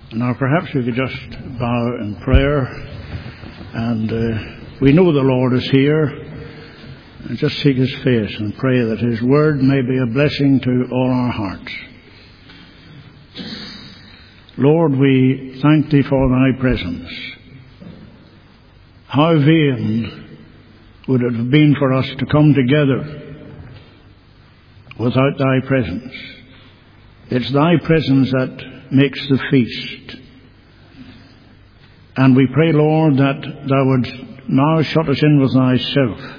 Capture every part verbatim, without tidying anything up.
Now perhaps we could just bow in prayer, and uh, we know the Lord is here, and just seek His face and pray that His word may be a blessing to all our hearts. Lord, we thank Thee for Thy presence. How vain would it have been for us to come together without Thy presence. It's Thy presence that makes the feast. And we pray, Lord, that Thou would now shut us in with Thyself.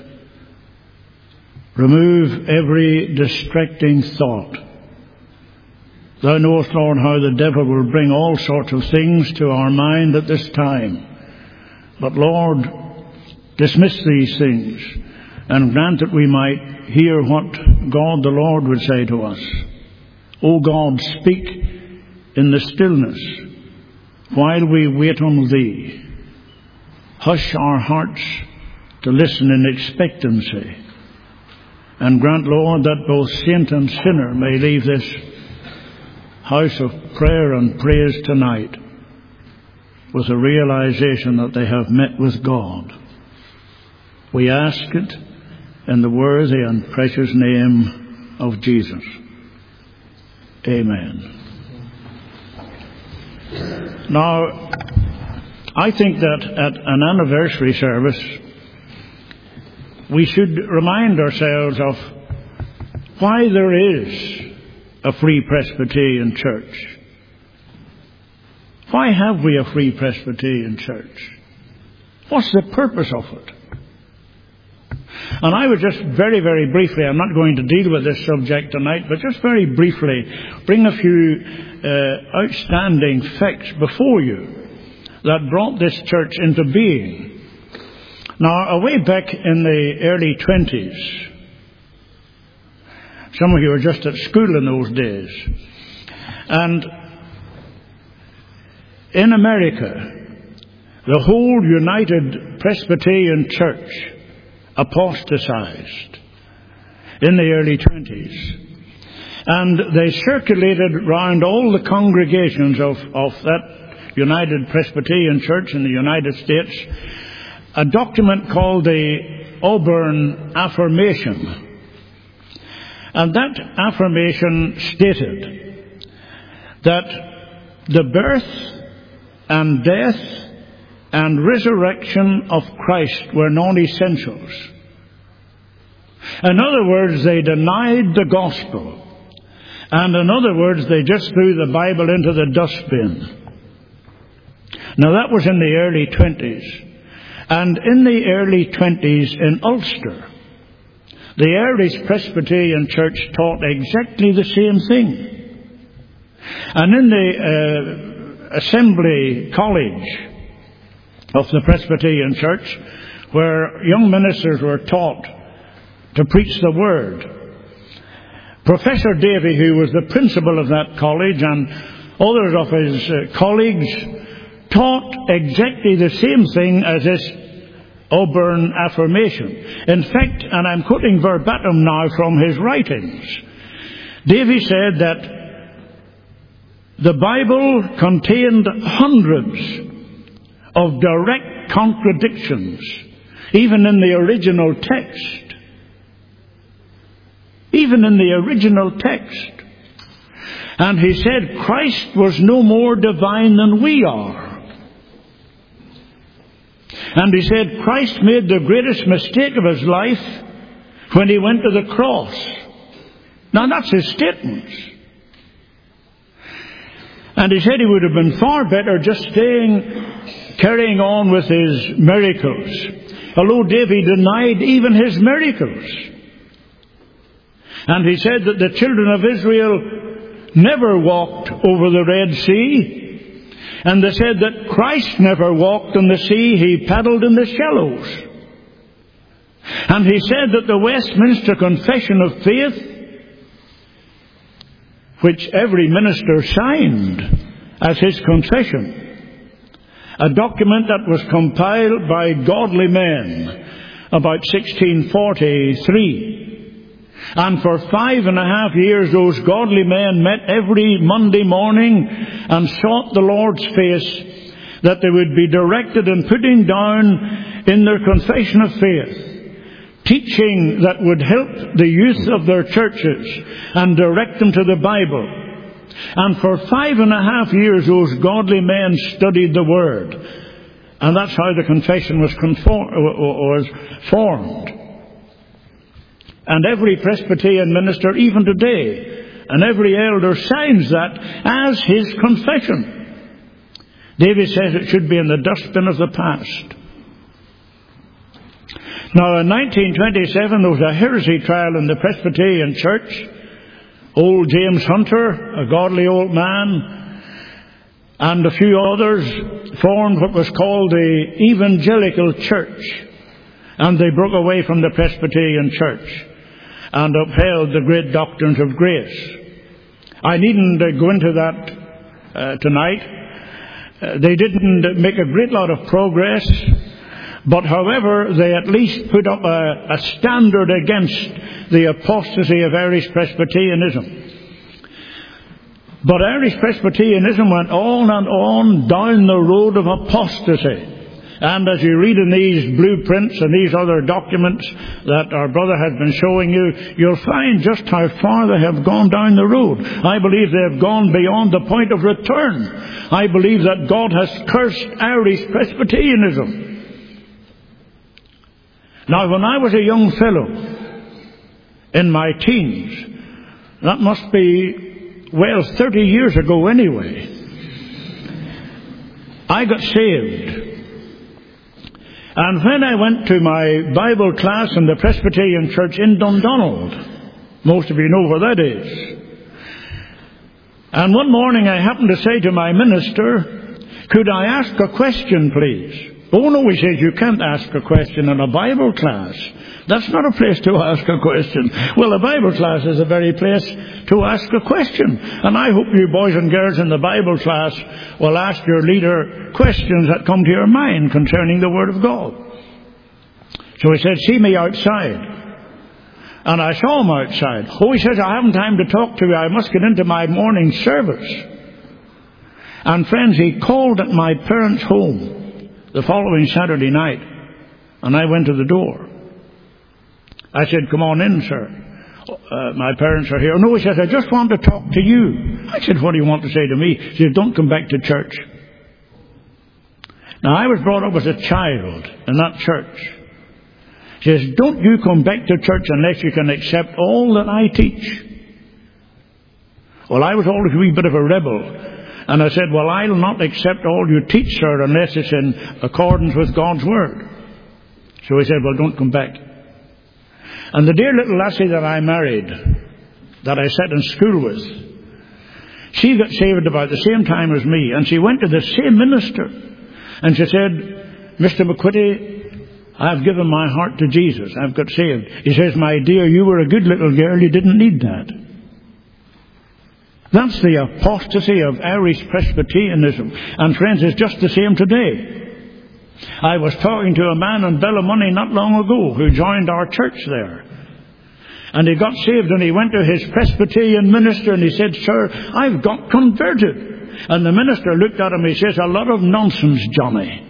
Remove every distracting thought. Thou knowest, Lord, how the devil will bring all sorts of things to our mind at this time. But, Lord, dismiss these things and grant that we might hear what God the Lord would say to us. O God, speak in the stillness while we wait on Thee. Hush our hearts to listen in expectancy. And grant, Lord, that both saint and sinner may leave this house of prayer and praise tonight with a realization that they have met with God. We ask it in the worthy and precious name of Jesus. Amen. Now, I think that at an anniversary service, we should remind ourselves of why there is a Free Presbyterian Church. Why have we a Free Presbyterian Church? What's the purpose of it? And I would just very, very briefly, I'm not going to deal with this subject tonight, but just very briefly bring a few uh, outstanding facts before you that brought this church into being. Now, way back in the early twenties, some of you were just at school in those days, and in America, the whole United Presbyterian Church apostatized in the early twenties. And they circulated round all the congregations of, of that United Presbyterian Church in the United States a document called the Auburn Affirmation. And that affirmation stated that the birth and death and resurrection of Christ were non-essentials. In other words, they denied the gospel. And in other words, they just threw the Bible into the dustbin. Now that was in the early twenties. And in the early twenties in Ulster, the Irish Presbyterian Church taught exactly the same thing. And in the uh, Assembly College of the Presbyterian Church, where young ministers were taught to preach the Word, Professor Davy, who was the principal of that college, and others of his uh, colleagues taught exactly the same thing as this Auburn Affirmation. In fact, and I'm quoting verbatim now from his writings, Davy said that the Bible contained hundreds of direct contradictions, even in the original text. Even in the original text. And he said Christ was no more divine than we are. And he said Christ made the greatest mistake of his life when he went to the cross. Now that's his statement. And he said he would have been far better just staying, carrying on with his miracles. Although David denied even his miracles. And he said that the children of Israel never walked over the Red Sea. And they said that Christ never walked on the sea, he paddled in the shallows. And he said that the Westminster Confession of Faith, which every minister signed as his confession, a document that was compiled by godly men about sixteen forty-three. And for five and a half years those godly men met every Monday morning and sought the Lord's face, that they would be directed in putting down in their confession of faith teaching that would help the youth of their churches and direct them to the Bible. And for five and a half years those godly men studied the Word. And that's how the confession was, conform- was formed. And every Presbyterian minister, even today, and every elder signs that as his confession. David says it should be in the dustbin of the past. Now in nineteen twenty-seven there was a heresy trial in the Presbyterian Church. Old James Hunter, a godly old man, and a few others formed what was called the Evangelical Church. And they broke away from the Presbyterian Church and upheld the great doctrines of grace. I needn't uh, go into that uh, tonight. Uh, they didn't make a great lot of progress, but however, they at least put up a, a standard against the apostasy of Irish Presbyterianism. But Irish Presbyterianism went on and on down the road of apostasy. And as you read in these blueprints and these other documents that our brother has been showing you, you'll find just how far they have gone down the road. I believe they have gone beyond the point of return. I believe that God has cursed Irish Presbyterianism. Now, when I was a young fellow, in my teens, that must be, well, thirty years ago anyway, I got saved. And when I went to my Bible class in the Presbyterian Church in Dundonald, most of you know where that is, and one morning I happened to say to my minister, could I ask a question, please? Oh no, he says, you can't ask a question in a Bible class. That's not a place to ask a question. Well, a Bible class is the very place to ask a question. And I hope you boys and girls in the Bible class will ask your leader questions that come to your mind concerning the Word of God. So he said, see me outside. And I saw him outside. Oh, he says, I haven't time to talk to you. I must get into my morning service. And friends, he called at my parents' home the following Saturday night, and I went to the door. I said, come on in, sir. Uh, my parents are here. No, he says, I just want to talk to you. I said, what do you want to say to me? He said, don't come back to church. Now, I was brought up as a child in that church. He says, don't you come back to church unless you can accept all that I teach. Well, I was always a wee bit of a rebel. And I said, well, I'll not accept all you teach, sir, unless it's in accordance with God's Word. So he said, well, don't come back. And the dear little lassie that I married, that I sat in school with, she got saved about the same time as me. And she went to the same minister. And she said, Mister McQuitty, I've given my heart to Jesus. I've got saved. He says, my dear, you were a good little girl. You didn't need that. That's the apostasy of Irish Presbyterianism. And friends, it's just the same today. I was talking to a man in Bellamoney not long ago who joined our church there. And he got saved and he went to his Presbyterian minister and he said, sir, I've got converted. And the minister looked at him and he says, a lot of nonsense, Johnny.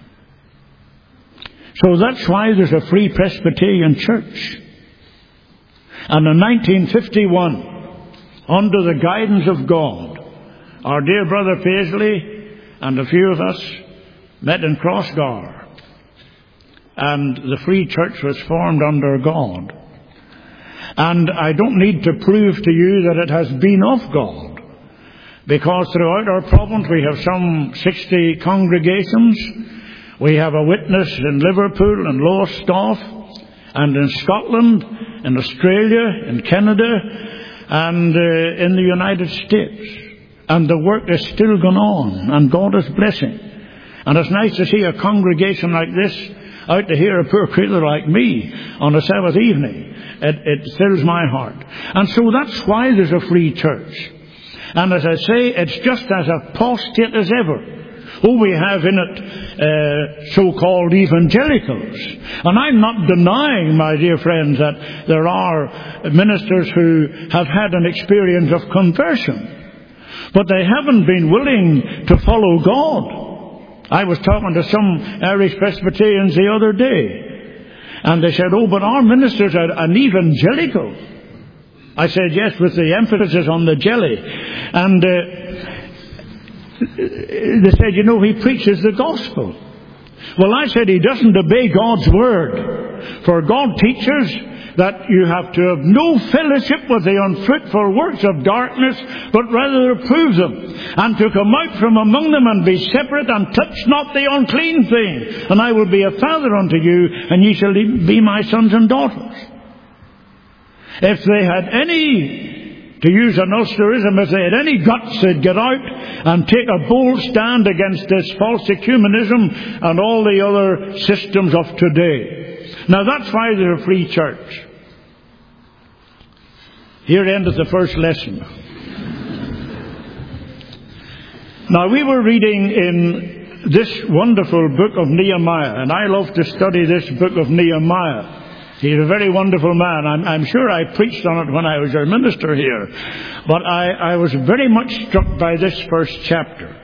So that's why there's a free Presbyterian church. And in nineteen fifty-one, under the guidance of God, our dear brother Paisley and a few of us met in Crossgar, and the free church was formed under God. And I don't need to prove to you that it has been of God, because throughout our province we have some sixty congregations. We have a witness in Liverpool and Lowestoft, and in Scotland, in Australia, in Canada, and uh, in the United States. And the work is still going on, and God is blessing. And it's nice to see a congregation like this out to hear a poor creature like me on a Sabbath evening. It, it fills my heart. And so that's why there's a free church. And as I say, it's just as apostate as ever. Oh, we have in it uh, so-called evangelicals. And I'm not denying, my dear friends, that there are ministers who have had an experience of conversion. But they haven't been willing to follow God. I was talking to some Irish Presbyterians the other day, and they said, oh, but our ministers are an evangelical. I said, yes, with the emphasis on the jelly. And uh, they said, you know, he preaches the gospel. Well, I said, he doesn't obey God's word. For God teaches that you have to have no fellowship with the unfruitful works of darkness, but rather reprove them, and to come out from among them and be separate, and touch not the unclean thing. And I will be a father unto you, and ye shall be my sons and daughters. If they had any, to use an Ulsterism, if they had any guts, they'd get out and take a bold stand against this false ecumenism and all the other systems of today. Now that's why there's a free church. Here endeth the first lesson. Now we were reading in this wonderful book of Nehemiah, and I love to study this book of Nehemiah. He's a very wonderful man. I'm, I'm sure I preached on it when I was your minister here. But I, I was very much struck by this first chapter.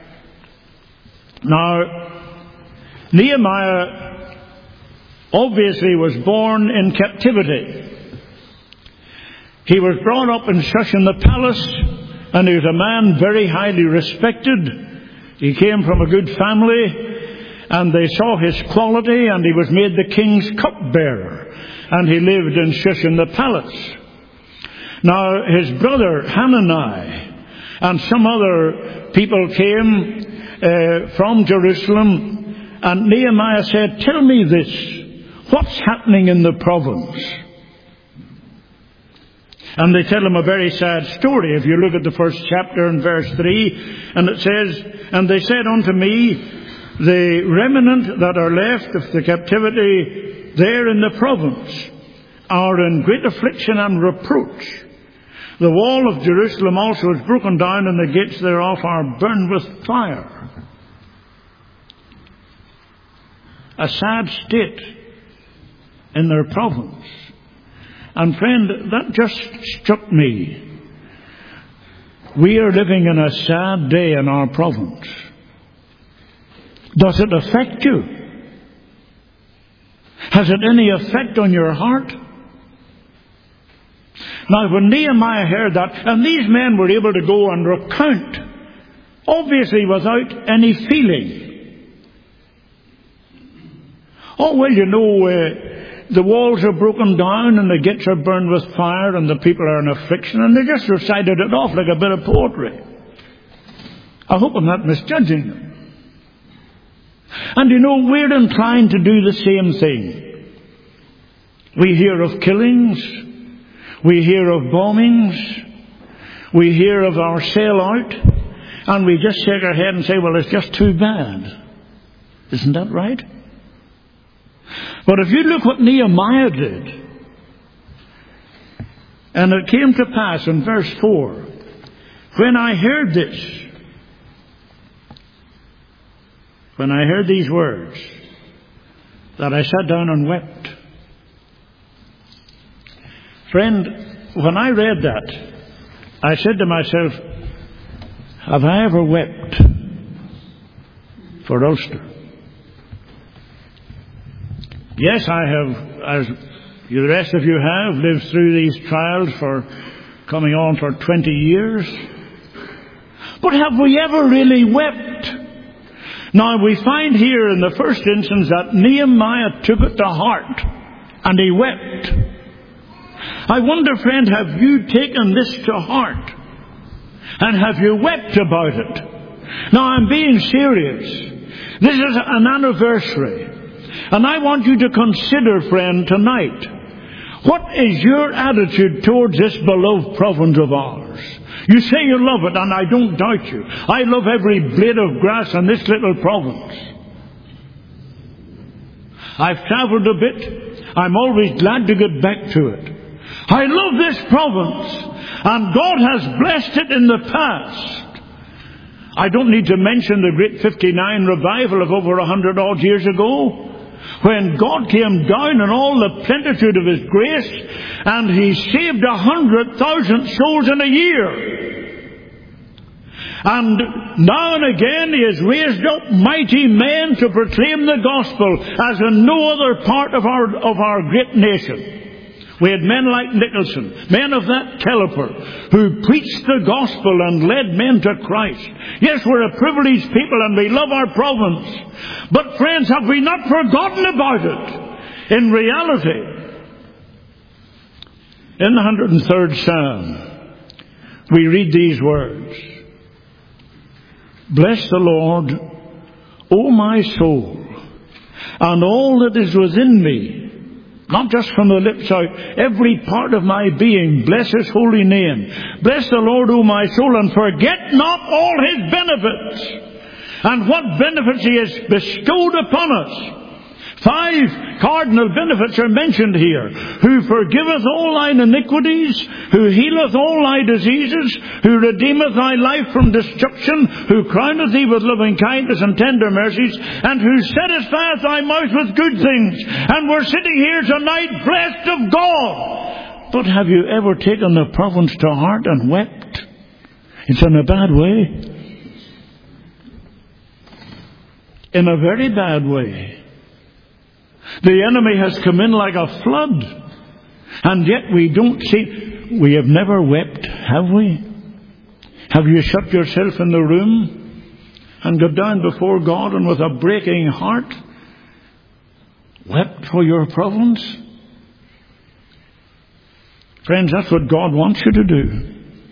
Now, Nehemiah obviously was born in captivity. He was brought up in Shushan the palace, and he was a man very highly respected. He came from a good family, and they saw his quality, and he was made the king's cupbearer. And he lived in Shushan the palace. Now his brother Hanani and some other people came uh, from Jerusalem, and Nehemiah said, tell me this, what's happening in the province? And they tell him a very sad story. If you look at the first chapter in verse three, and it says, and they said unto me, the remnant that are left of the captivity there in the province are in great affliction and reproach. The wall of Jerusalem also is broken down, and the gates thereof are burned with fire. A sad state in their province. And friend, that just struck me. We are living in a sad day in our province. Does it affect you? Has it any effect on your heart? Now, when Nehemiah heard that, and these men were able to go and recount, obviously without any feeling. Oh, well, you know, uh, the walls are broken down and the gates are burned with fire and the people are in affliction, and they just recited it off like a bit of poetry. I hope I'm not misjudging them. And you know, we're inclined to do the same thing. We hear of killings. We hear of bombings. We hear of our sellout. And we just shake our head and say, well, it's just too bad. Isn't that right? But if you look what Nehemiah did, and it came to pass in verse four, when I heard this, when I heard these words, that I sat down and wept. Friend, when I read that, I said to myself, have I ever wept for Ulster? Yes, I have, as the rest of you have, lived through these trials for coming on for twenty years. But have we ever really wept? Now, we find here in the first instance that Nehemiah took it to heart, and he wept. I wonder, friend, have you taken this to heart? And have you wept about it? Now, I'm being serious. This is an anniversary. And I want you to consider, friend, tonight, what is your attitude towards this beloved province of ours? You say you love it, and I don't doubt you. I love every blade of grass in this little province. I've travelled a bit. I'm always glad to get back to it. I love this province, and God has blessed it in the past. I don't need to mention the great fifty-nine revival of over a hundred odd years ago, when God came down in all the plenitude of His grace, and He saved a hundred thousand souls in a year. And now and again He has raised up mighty men to proclaim the gospel as in no other part of our, of our great nation. We had men like Nicholson, men of that caliber, who preached the gospel and led men to Christ. Yes, we're a privileged people and we love our province. But friends, have we not forgotten about it? In reality, in the one hundred third Psalm, we read these words. Bless the Lord, O my soul, and all that is within me. Not just from the lips out, every part of my being, bless His holy name. Bless the Lord, O my soul, and forget not all His benefits, and what benefits He has bestowed upon us. Five cardinal benefits are mentioned here. Who forgiveth all thine iniquities, who healeth all thy diseases, who redeemeth thy life from destruction, who crowneth thee with loving kindness and tender mercies, and who satisfieth thy mouth with good things. And we're sitting here tonight blessed of God. But have you ever taken the province to heart and wept? It's in a bad way. In a very bad way. The enemy has come in like a flood. And yet we don't see... We have never wept, have we? Have you shut yourself in the room and got down before God and with a breaking heart wept for your province? Friends, that's what God wants you to do.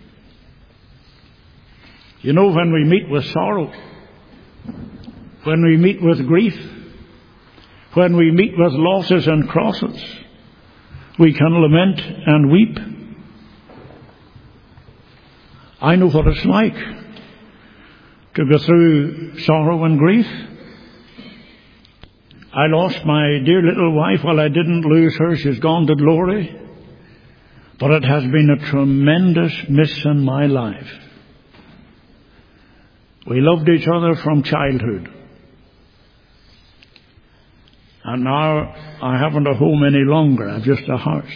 You know, when we meet with sorrow, when we meet with grief, when we meet with losses and crosses, we can lament and weep. I know what it's like to go through sorrow and grief. I lost my dear little wife. Well, I didn't lose her. She's gone to glory. But it has been a tremendous miss in my life. We loved each other from childhood. And now I haven't a home any longer. I've just a house.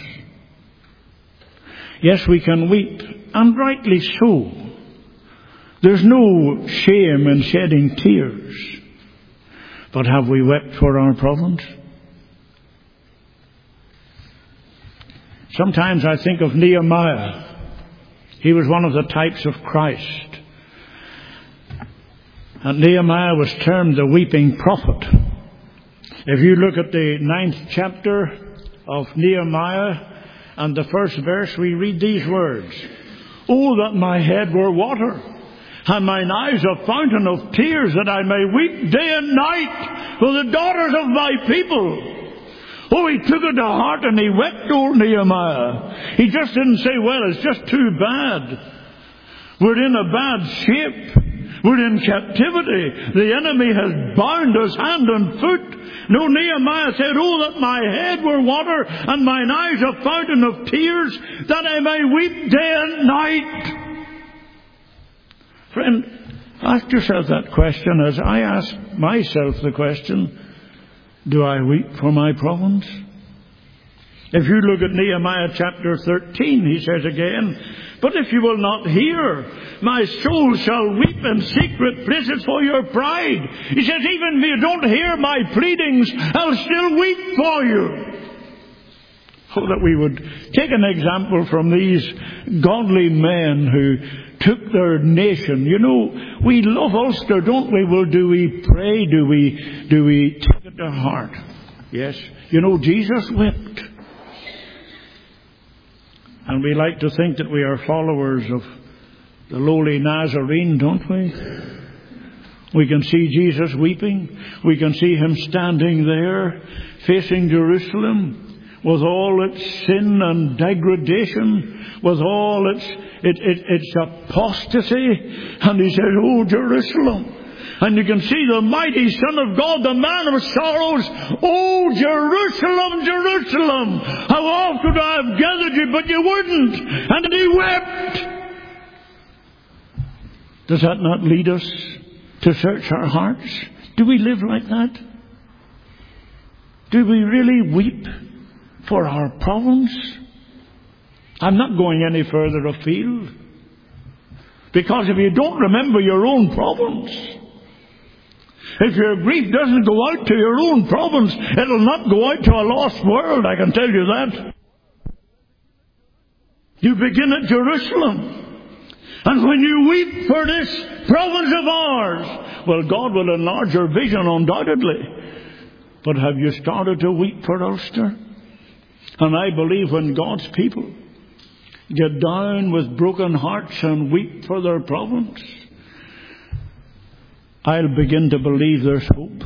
Yes, we can weep, and rightly so. There's no shame in shedding tears. But have we wept for our province? Sometimes I think of Nehemiah. He was one of the types of Christ. And Nehemiah was termed the weeping prophet. If you look at the ninth chapter of Nehemiah and the first verse, we read these words. Oh, that my head were water, and mine eyes a fountain of tears, that I may weep day and night for the daughters of my people. Oh, he took it to heart and he wept, old Nehemiah. He just didn't say, well, it's just too bad. We're in a bad shape. We're in captivity. The enemy has bound us hand and foot. No, Nehemiah said, oh, that my head were water and mine eyes a fountain of tears, that I may weep day and night. Friend, ask yourself that question as I ask myself the question, do I weep for my province? If you look at Nehemiah chapter thirteen, he says again, but if you will not hear, my soul shall weep in secret places for your pride. He says, even if you don't hear my pleadings, I'll still weep for you. So that we would take an example from these godly men who took their nation. You know, we love Ulster, don't we? Well, do we pray? Do we, do we take it to heart? Yes. You know, Jesus wept. And we like to think that we are followers of the lowly Nazarene, don't we? We can see Jesus weeping. We can see Him standing there facing Jerusalem with all its sin and degradation, with all its, it, it, its apostasy. And He says, oh, Jerusalem. And you can see the mighty Son of God, the man of sorrows. Oh, Jerusalem, Jerusalem, how oft would I have gathered you, but you wouldn't. And He wept. Does that not lead us to search our hearts? Do we live like that? Do we really weep for our province? I'm not going any further afield. Because if you don't remember your own problems, if your grief doesn't go out to your own problems, it'll not go out to a lost world, I can tell you that. You begin at Jerusalem. And when you weep for this province of ours, well, God will enlarge your vision undoubtedly. But have you started to weep for Ulster? And I believe when God's people get down with broken hearts and weep for their province, I'll begin to believe there's hope.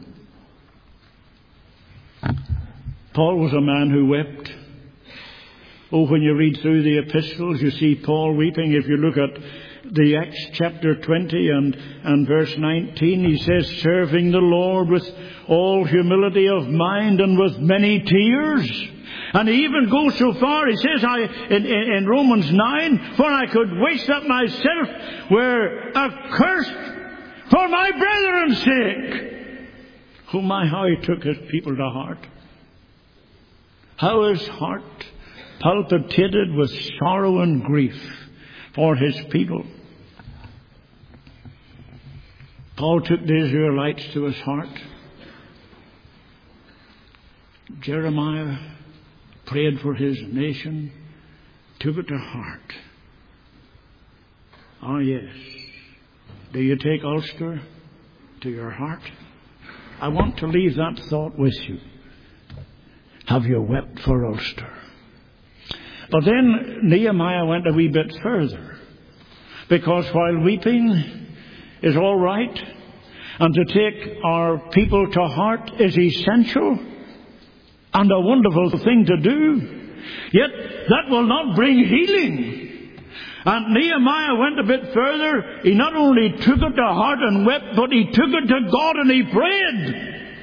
Paul was a man who wept. Oh, when you read through the epistles, you see Paul weeping. If you look at the Acts chapter twenty and, and verse nineteen, he says, serving the Lord with all humility of mind and with many tears. And he even goes so far, he says I in, in, in Romans nine, for I could wish that myself were accursed for my brethren's sake. Oh my, how he took his people to heart. How his heart palpitated with sorrow and grief for his people. Paul took the Israelites to his heart. Jeremiah prayed for his nation, took it to heart. Ah, yes. Do you take Ulster to your heart? I want to leave that thought with you. Have you wept for Ulster? But then Nehemiah went a wee bit further. Because while weeping is all right, and to take our people to heart is essential and a wonderful thing to do, yet that will not bring healing. And Nehemiah went a bit further. He not only took it to heart and wept, but he took it to God and he prayed.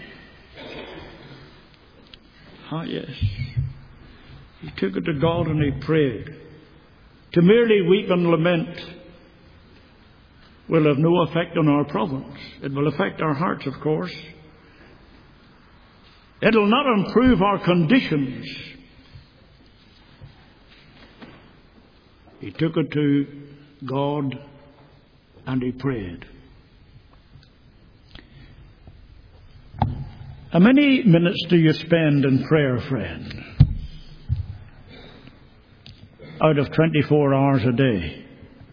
Ah, yes. He took it to God and he prayed. To merely weep and lament will have no effect on our province. It will affect our hearts, of course. It will not improve our conditions. He took it to God and he prayed. How many minutes do you spend in prayer, friend? Out of twenty-four hours a day.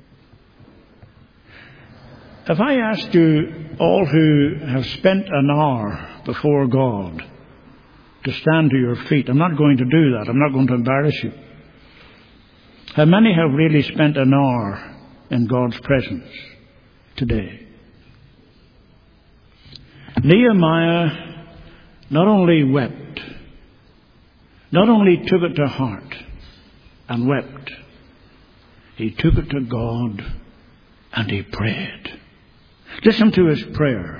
If I asked you, all who have spent an hour before God, to stand to your feet, I'm not going to do that. I'm not going to embarrass you. How many have really spent an hour in God's presence today? Nehemiah not only wept, not only took it to heart and wept, he took it to God and he prayed. Listen to his prayer.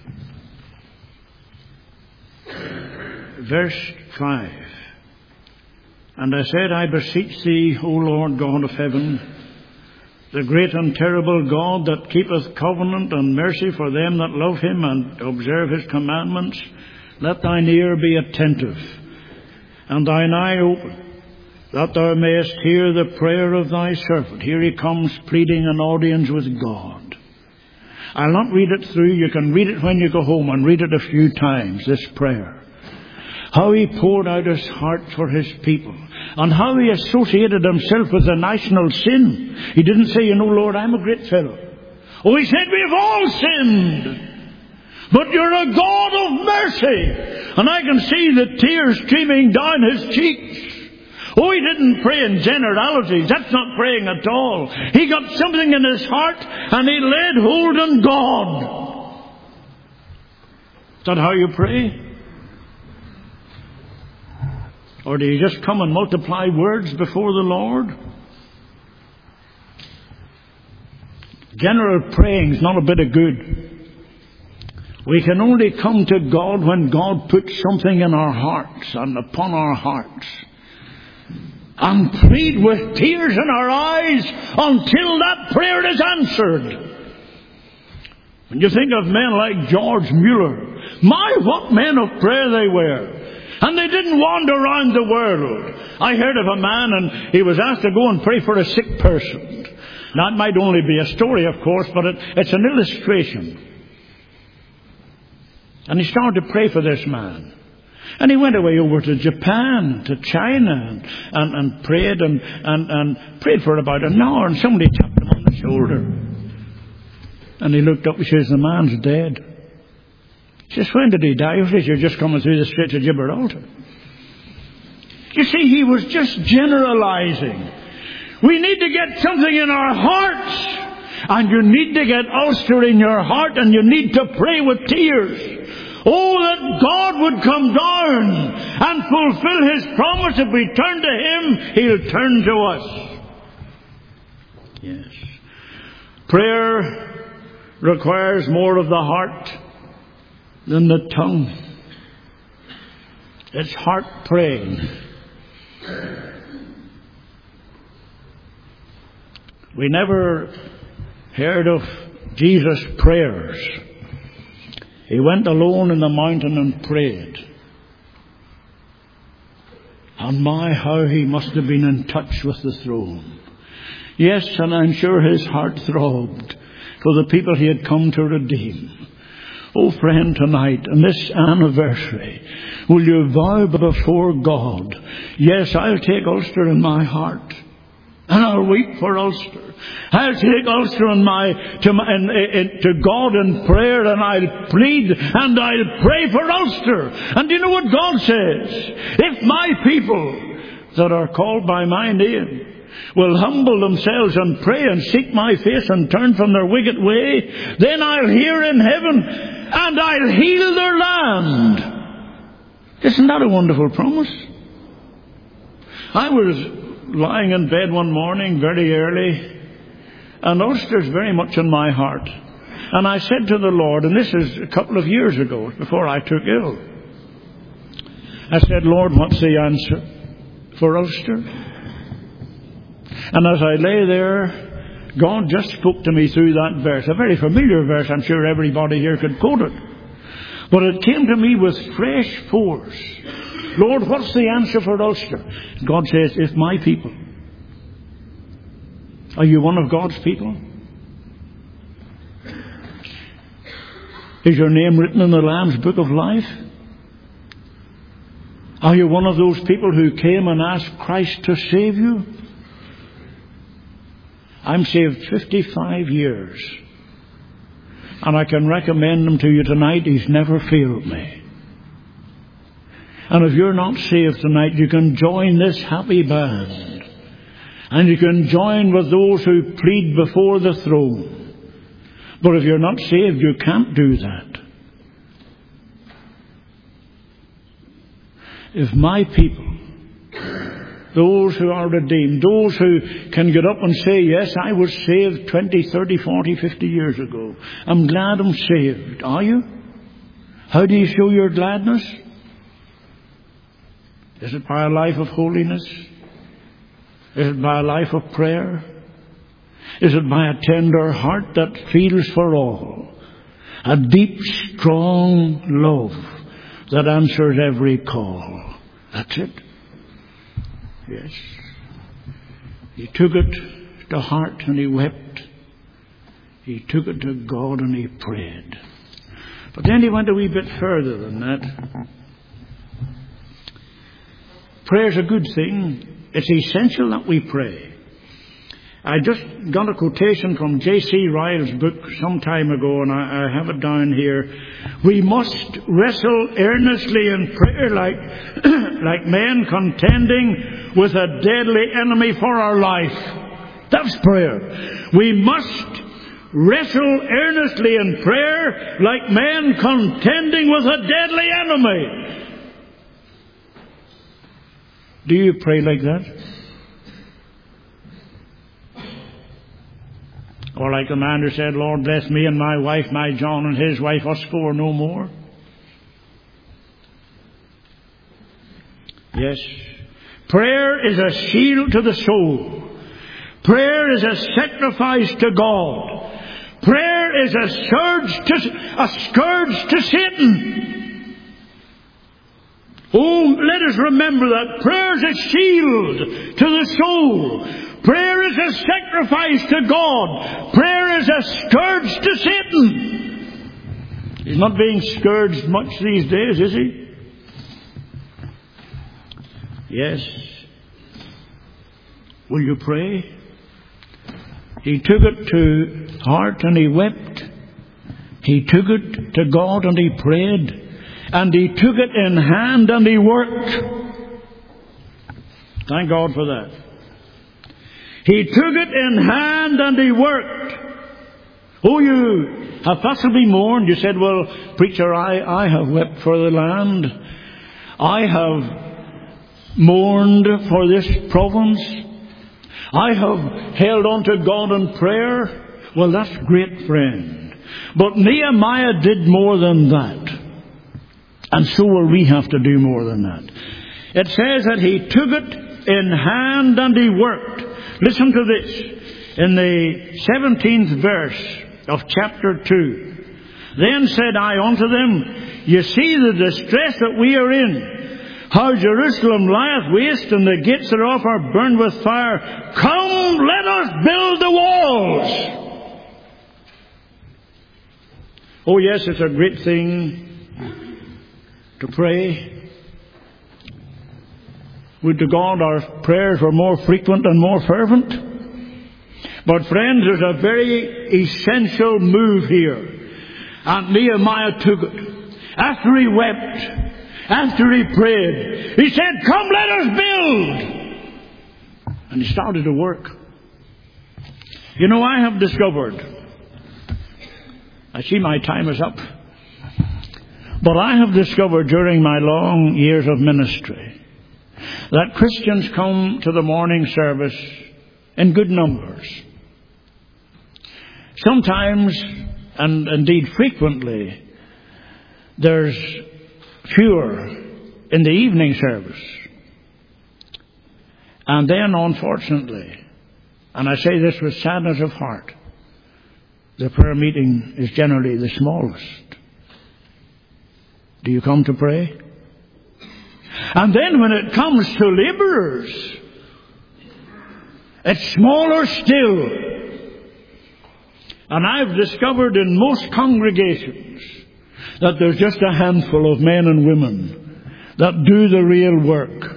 Verse five. And I said, I beseech thee, O Lord God of heaven, the great and terrible God that keepeth covenant and mercy for them that love him and observe his commandments, let thine ear be attentive and thine eye open, that thou mayest hear the prayer of thy servant. Here he comes pleading an audience with God. I'll not read it through. You can read it when you go home and read it a few times, this prayer. How he poured out his heart for his people. And how he associated himself with the national sin. He didn't say, you know, Lord, I'm a great fellow. Oh, he said, we've all sinned. But you're a God of mercy. And I can see the tears streaming down his cheeks. Oh, he didn't pray in generalities. That's not praying at all. He got something in his heart and he laid hold on God. Is that how you pray? Or do you just come and multiply words before the Lord? General praying is not a bit of good. We can only come to God when God puts something in our hearts and upon our hearts. And plead with tears in our eyes until that prayer is answered. When you think of men like George Mueller, my, what men of prayer they were. And they didn't wander around the world. I heard of a man and he was asked to go and pray for a sick person. That might only be a story, of course, but it, it's an illustration. And he started to pray for this man. And he went away over to Japan, to China, and, and, and prayed and, and, and prayed for about an hour. And somebody tapped him on the shoulder. And he looked up and says, the man's dead. He says, when did he die? He says, you're just coming through the Straits of Gibraltar. You see, he was just generalizing. We need to get something in our hearts. And you need to get Ulster in your heart, and you need to pray with tears. Oh, that God would come down and fulfill His promise. If we turn to Him, He'll turn to us. Yes. Prayer requires more of the heart than the tongue. It's heart praying. We never heard of Jesus' prayers. He went alone in the mountain and prayed. And my, how he must have been in touch with the throne. Yes, and I'm sure his heart throbbed for the people he had come to redeem. Oh friend, tonight, on this anniversary, will you vow before God, yes, I'll take Ulster in my heart. And I'll weep for Ulster. I'll take Ulster in my, to, my, in, in, to God in prayer, and I'll plead and I'll pray for Ulster. And do you know what God says? If my people that are called by my name will humble themselves and pray and seek my face and turn from their wicked way, then I'll hear in heaven and I'll heal their land. Isn't that a wonderful promise? I was lying in bed one morning very early, and Ulster's very much in my heart. And I said to the Lord, and this is a couple of years ago, before I took ill, I said, Lord, what's the answer for Ulster? And as I lay there, God just spoke to me through that verse, a very familiar verse. I'm sure everybody here could quote it. But it came to me with fresh force. Lord, what's the answer for Ulster? God says, if my people. Are you one of God's people? Is your name written in the Lamb's Book of Life? Are you one of those people who came and asked Christ to save you? I'm saved fifty-five years. And I can recommend him to you tonight. He's never failed me. And if you're not saved tonight, you can join this happy band. And you can join with those who plead before the throne. But if you're not saved, you can't do that. If my people, those who are redeemed, those who can get up and say, yes, I was saved twenty, thirty, forty, fifty years ago. I'm glad I'm saved. Are you? How do you show your gladness? Is it by a life of holiness? Is it by a life of prayer? Is it by a tender heart that feels for all? A deep, strong love that answers every call. That's it. Yes. He took it to heart and he wept. He took it to God and he prayed. But then he went a wee bit further than that. Prayer is a good thing. It's essential that we pray. I just got a quotation from J C Ryle's book some time ago, and I, I have it down here. We must wrestle earnestly in prayer like, like men contending with a deadly enemy for our life. That's prayer. We must wrestle earnestly in prayer like men contending with a deadly enemy. Do you pray like that? Or like the man who said, Lord, bless me and my wife, my John and his wife, us four no more? Yes. Prayer is a shield to the soul. Prayer is a sacrifice to God. Prayer is a scourge to, a scourge to Satan. Oh, let us remember that prayer is a shield to the soul. Prayer is a sacrifice to God. Prayer is a scourge to Satan. He's not being scourged much these days, is he? Yes. Will you pray? He took it to heart and he wept. He took it to God and he prayed. And he took it in hand and he worked. Thank God for that. He took it in hand and he worked. Oh, you have possibly mourned. You said, well, preacher, I, I have wept for the land. I have mourned for this province. I have held on to God in prayer. Well, that's great, friend. But Nehemiah did more than that. And so will we have to do more than that. It says that he took it in hand and he worked. Listen to this. In the seventeenth verse of chapter two. Then said I unto them, you see the distress that we are in. How Jerusalem lieth waste, and the gates thereof are burned with fire. Come, let us build the walls. Oh yes, it's a great thing to pray. Would to God our prayers were more frequent and more fervent. But friends, there's a very essential move here. And Nehemiah took it. After he wept, after he prayed, he said, come, let us build. And he started to work. You know, I have discovered, I see my time is up, but I have discovered during my long years of ministry that Christians come to the morning service in good numbers. Sometimes, and indeed frequently, there's fewer in the evening service. And then, unfortunately, and I say this with sadness of heart, the prayer meeting is generally the smallest. Do you come to pray? And then when it comes to laborers, it's smaller still. And I've discovered in most congregations that there's just a handful of men and women that do the real work.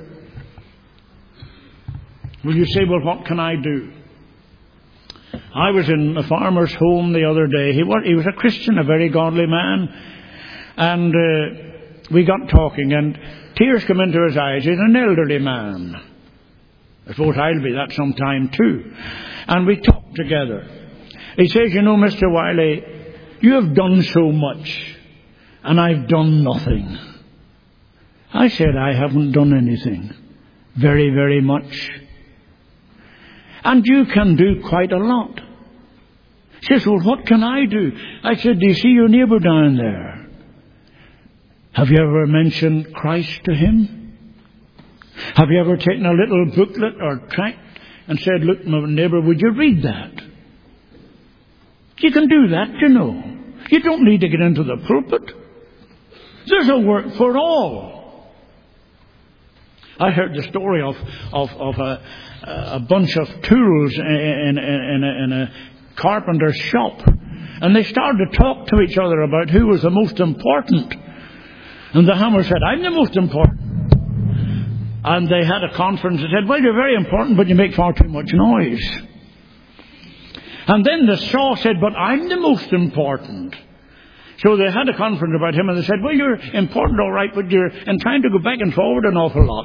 Will you say, well, what can I do? I was in a farmer's home the other day. He was, he was a Christian, a very godly man. And uh, we got talking, and tears come into his eyes. He's an elderly man. I suppose I'll be that sometime too. And we talked together. He says, you know, Mister Wiley, you have done so much, and I've done nothing. I said, I haven't done anything. Very, very much. And you can do quite a lot. He says, well, what can I do? I said, do you see your neighbour down there? Have you ever mentioned Christ to him? Have you ever taken a little booklet or tract and said, look, my neighbour, would you read that? You can do that, you know. You don't need to get into the pulpit. There's a work for all. I heard the story of, of, of a, a bunch of tools in, in, in, a, in a carpenter's shop. And they started to talk to each other about who was the most important. And the hammer said, I'm the most important. And they had a conference and said, well, you're very important, but you make far too much noise. And then the saw said, but I'm the most important. So they had a conference about him, and they said, well, you're important, all right, but you're inclined to go back and forward an awful lot.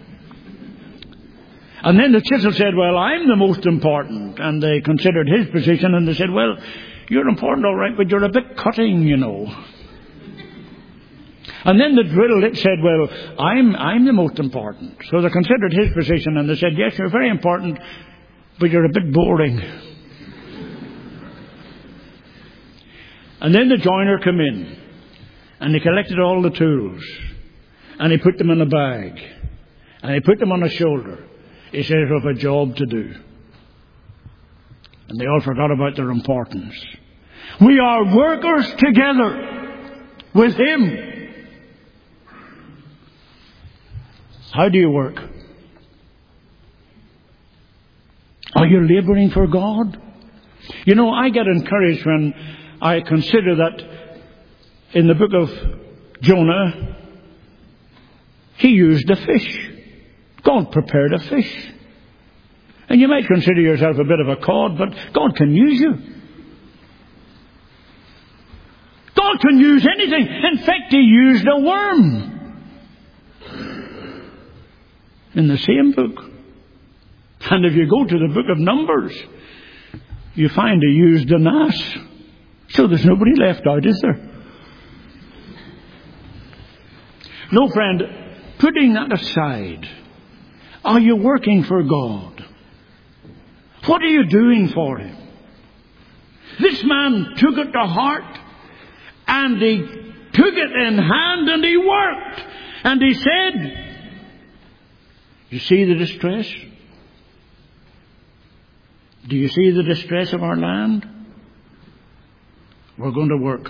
And then the chisel said, well, I'm the most important. And they considered his position, and they said, well, you're important, all right, but you're a bit cutting, you know. And then the drill, it said, well, I'm, I'm the most important. So they considered his position, and they said, yes, you're very important, but you're a bit boring. And then the joiner came in, and he collected all the tools, and he put them in a bag, and he put them on his shoulder. He said, "I have a job to do." And they all forgot about their importance. We are workers together with him. How do you work? Are you laboring for God? You know, I get encouraged when I consider that in the book of Jonah, he used a fish. God prepared a fish. And you might consider yourself a bit of a cod, but God can use you. God can use anything. In fact, he used a worm in the same book. And if you go to the book of Numbers, you find he used an ass. So there's nobody left out, is there? No, friend, putting that aside, are you working for God? What are you doing for Him? This man took it to heart, and he took it in hand, and he worked. And he said, you see the distress? Do you see the distress of our land? We're going to work.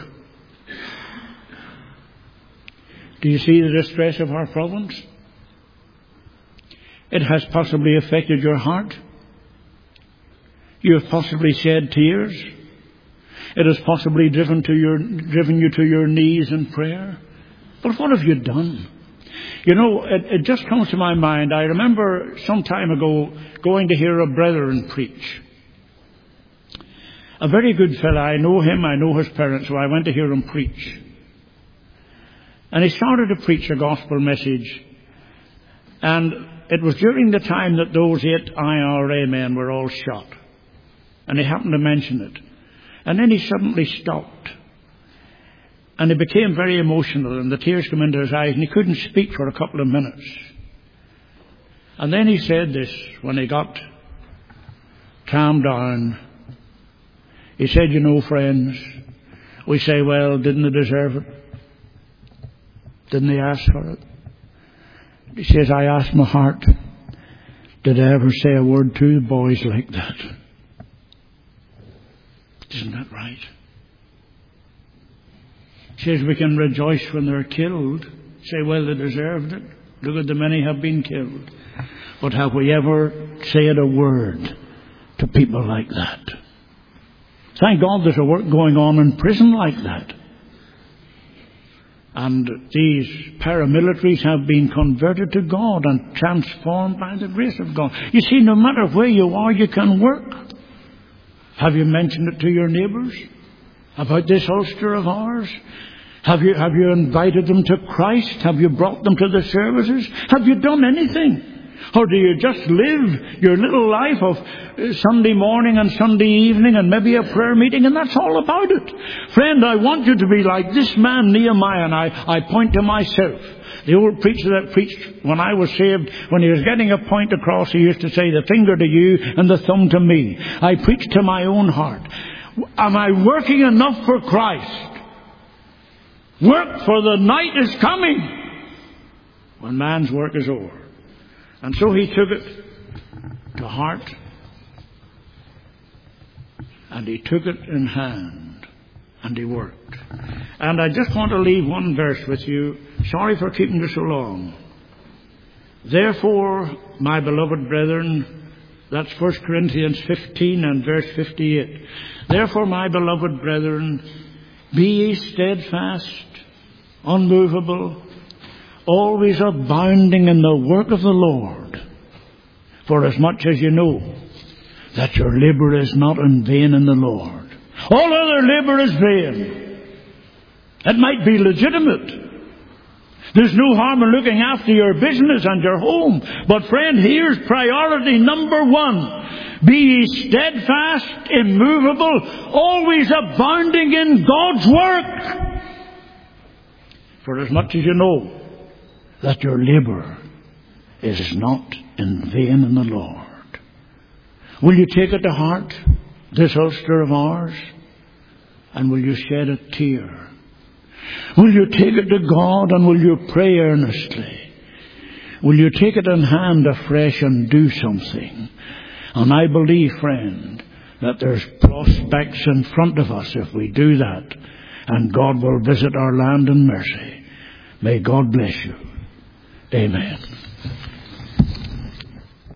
Do you see the distress of our province? It has possibly affected your heart. You have possibly shed tears. It has possibly driven to your, driven you to your knees in prayer. But what have you done? You know, it, it just comes to my mind. I remember some time ago going to hear a brethren preach. A very good fellow. I know him. I know his parents. So I went to hear him preach. And he started to preach a gospel message. And it was during the time that those eight I R A men were all shot. And he happened to mention it. And then he suddenly stopped. And he became very emotional, and the tears came into his eyes, and he couldn't speak for a couple of minutes. And then he said this, when he got calmed down. He said, you know, friends, we say, well, didn't they deserve it? Didn't they ask for it? He says, I asked my heart, did I ever say a word to boys like that? Isn't that right? He says we can rejoice when they're killed. Say, well, they deserved it. Look at the many have been killed. But have we ever said a word to people like that? Thank God there's a work going on in prison like that. And these paramilitaries have been converted to God and transformed by the grace of God. You see, no matter where you are, you can work. Have you mentioned it to your neighbours about this Ulster of ours? Have you, have you invited them to Christ? Have you brought them to the services? Have you done anything? Or do you just live your little life of Sunday morning and Sunday evening and maybe a prayer meeting, and that's all about it? Friend, I want you to be like this man Nehemiah, and I, I point to myself. The old preacher that preached when I was saved, when he was getting a point across, he used to say, the finger to you and the thumb to me. I preach to my own heart. Am I working enough for Christ? Work, for the night is coming when man's work is over. And so he took it to heart, and he took it in hand, and he worked. And I just want to leave one verse with you. Sorry for keeping you so long. Therefore, my beloved brethren, that's First Corinthians fifteen and verse fifty-eight. Therefore, my beloved brethren, be ye steadfast, unmovable, always abounding in the work of the Lord, for as much as you know that your labour is not in vain in the Lord. All other labour is vain. It might be legitimate. There's no harm in looking after your business and your home. But friend, here's priority number one. Be ye steadfast, immovable, always abounding in God's work. For as much as you know that your labour is not in vain in the Lord. Will you take it to heart, this Ulster of ours? And will you shed a tear? Will you take it to God, and will you pray earnestly? Will you take it in hand afresh and do something? And I believe, friend, that there's prospects in front of us if we do that, and God will visit our land in mercy. May God bless you. Amen.